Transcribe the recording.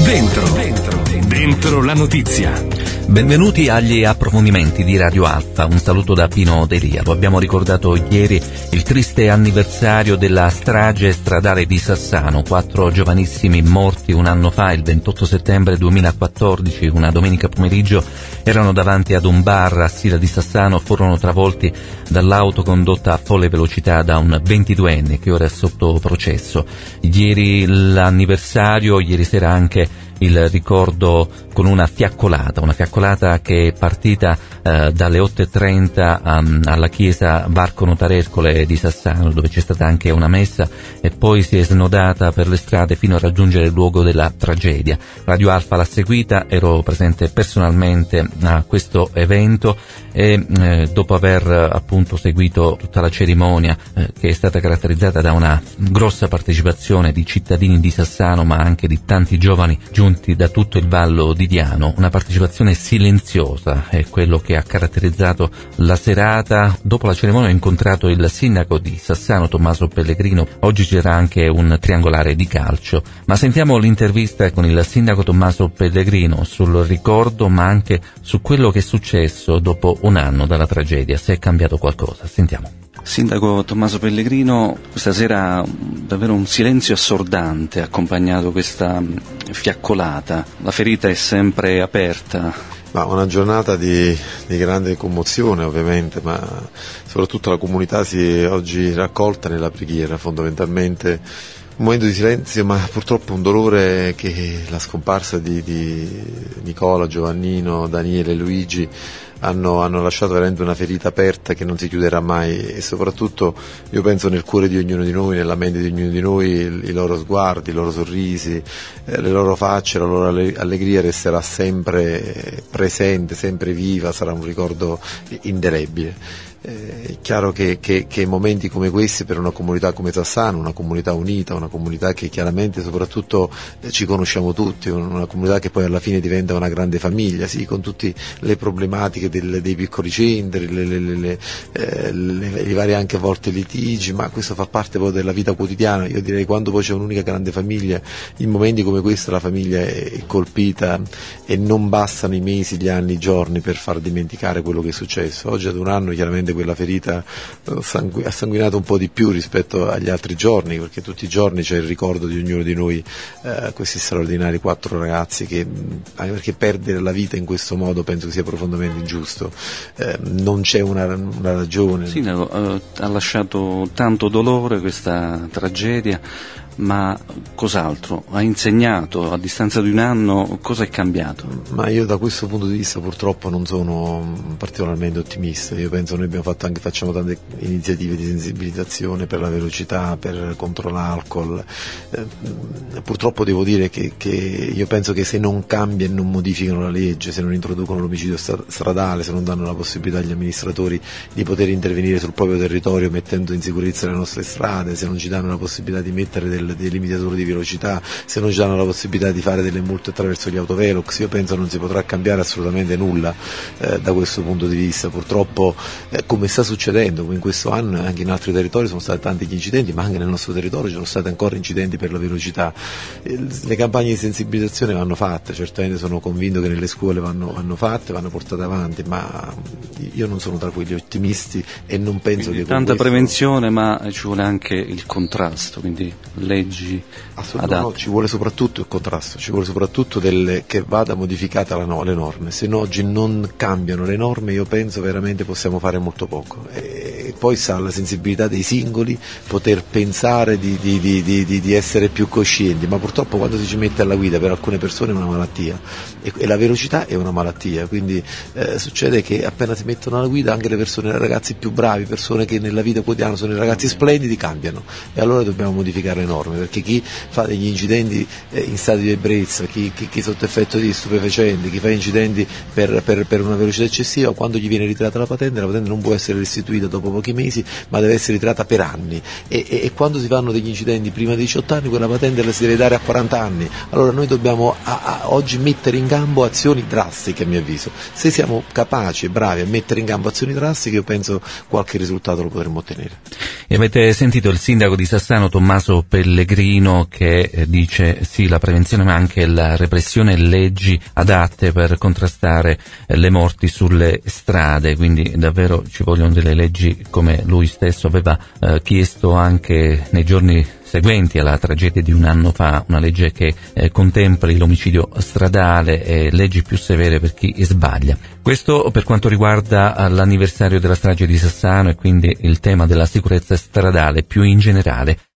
Dentro la notizia. Benvenuti agli approfondimenti di Radio Alfa, un saluto da Pino Delia. Lo abbiamo ricordato ieri il triste anniversario della strage stradale di Sassano, 4 giovanissimi morti un anno fa, il 28 settembre 2014, una domenica pomeriggio, erano davanti ad un bar a Sila di Sassano, furono travolti dall'auto condotta a folle velocità da un 22enne che ora è sotto processo. Ieri l'anniversario, ieri sera anche il ricordo con una fiaccolata che è partita dalle 8:30 alla chiesa Varco Notarercole di Sassano, dove c'è stata anche una messa, e poi si è snodata per le strade fino a raggiungere il luogo della tragedia. Radio Alfa l'ha seguita, ero presente personalmente a questo evento e dopo aver appunto seguito tutta la cerimonia che è stata caratterizzata da una grossa partecipazione di cittadini di Sassano, ma anche di tanti giovani giunti da tutto il Vallo di Diano, una partecipazione silenziosa è quello che ha caratterizzato la serata. Dopo la cerimonia ho incontrato il sindaco di Sassano, Tommaso Pellegrino. Oggi c'era anche un triangolare di calcio, ma sentiamo l'intervista con il sindaco Tommaso Pellegrino sul ricordo, ma anche su quello che è successo dopo un anno dalla tragedia, se è cambiato qualcosa. Sentiamo. Sindaco Tommaso Pellegrino, questa sera davvero un silenzio assordante ha accompagnato questa fiaccolata. La ferita è sempre aperta. Ma una giornata di grande commozione ovviamente, ma soprattutto la comunità si è oggi raccolta nella preghiera, fondamentalmente un momento di silenzio, ma purtroppo un dolore che la scomparsa di Nicola, Giovannino, Daniele e Luigi hanno lasciato veramente una ferita aperta che non si chiuderà mai, e soprattutto io penso nel cuore di ognuno di noi, nella mente di ognuno di noi, i loro sguardi, i loro sorrisi, le loro facce, la loro allegria resterà sempre presente, sempre viva, sarà un ricordo indelebile. È chiaro che momenti come questi per una comunità come Sassano, una comunità unita, una comunità che chiaramente soprattutto ci conosciamo tutti, una comunità che poi alla fine diventa una grande famiglia, sì, con tutte le problematiche dei piccoli centri, i vari anche a volte litigi, ma questo fa parte poi della vita quotidiana. Io direi quando poi c'è un'unica grande famiglia, in momenti come questo la famiglia è colpita e non bastano i mesi, gli anni, i giorni per far dimenticare quello che è successo. Oggi ad un anno chiaramente quella ferita ha sanguinato un po' di più rispetto agli altri giorni, perché tutti i giorni c'è il ricordo di ognuno di noi, questi straordinari 4 ragazzi che, anche perché perdere la vita in questo modo penso che sia profondamente ingiusto, non c'è una ragione. Sindaco, ha lasciato tanto dolore questa tragedia, ma cos'altro? Ha insegnato a distanza di un anno, cosa è cambiato? Ma io da questo punto di vista purtroppo non sono particolarmente ottimista. Io penso noi facciamo tante iniziative di sensibilizzazione per la velocità, contro l'alcol. Purtroppo devo dire che io penso che se non cambia e non modificano la legge, se non introducono l'omicidio stradale, se non danno la possibilità agli amministratori di poter intervenire sul proprio territorio mettendo in sicurezza le nostre strade, se non ci danno la possibilità di mettere dei limitatori di velocità, se non ci danno la possibilità di fare delle multe attraverso gli autovelox, io penso non si potrà cambiare assolutamente nulla da questo punto di vista. Purtroppo come sta succedendo, come in questo anno anche in altri territori sono stati tanti gli incidenti, ma anche nel nostro territorio ci sono stati ancora incidenti per la velocità. Le campagne di sensibilizzazione vanno fatte, certamente sono convinto che nelle scuole vanno fatte, vanno portate avanti, ma io non sono tra quegli ottimisti e non penso quindi che tanta prevenzione, ma ci vuole anche il contrasto, quindi leggi adatte. No, ci vuole soprattutto il contrasto, ci vuole soprattutto che vada modificata le norme. Se oggi non cambiano le norme, io penso veramente possiamo fare molto poco. E poi sta la sensibilità dei singoli, poter pensare di essere più coscienti, ma purtroppo quando si ci mette alla guida per alcune persone è una malattia e la velocità è una malattia, quindi succede che appena si mettono alla guida anche le persone, i ragazzi più bravi, persone che nella vita quotidiana sono i ragazzi splendidi, cambiano, e allora dobbiamo modificare le norme, perché chi fa degli incidenti in stato di ebbrezza, chi sotto effetto di stupefacenti, chi fa incidenti per una velocità eccessiva, quando gli viene ritirata la patente non può essere restituita dopo pochi pochi mesi, ma deve essere ritirata per anni, e quando si fanno degli incidenti prima dei 18 anni quella patente la si deve dare a 40 anni. Allora noi dobbiamo oggi mettere in campo azioni drastiche, a mio avviso. Se siamo capaci e bravi a mettere in campo azioni drastiche, io penso qualche risultato lo potremmo ottenere. E avete sentito il sindaco di Sassano Tommaso Pellegrino che dice sì, la prevenzione ma anche la repressione, leggi adatte per contrastare le morti sulle strade, quindi davvero ci vogliono delle leggi come lui stesso aveva chiesto anche nei giorni seguenti alla tragedia di un anno fa, una legge che contempli l'omicidio stradale e leggi più severe per chi sbaglia. Questo per quanto riguarda l'anniversario della strage di Sassano e quindi il tema della sicurezza stradale più in generale.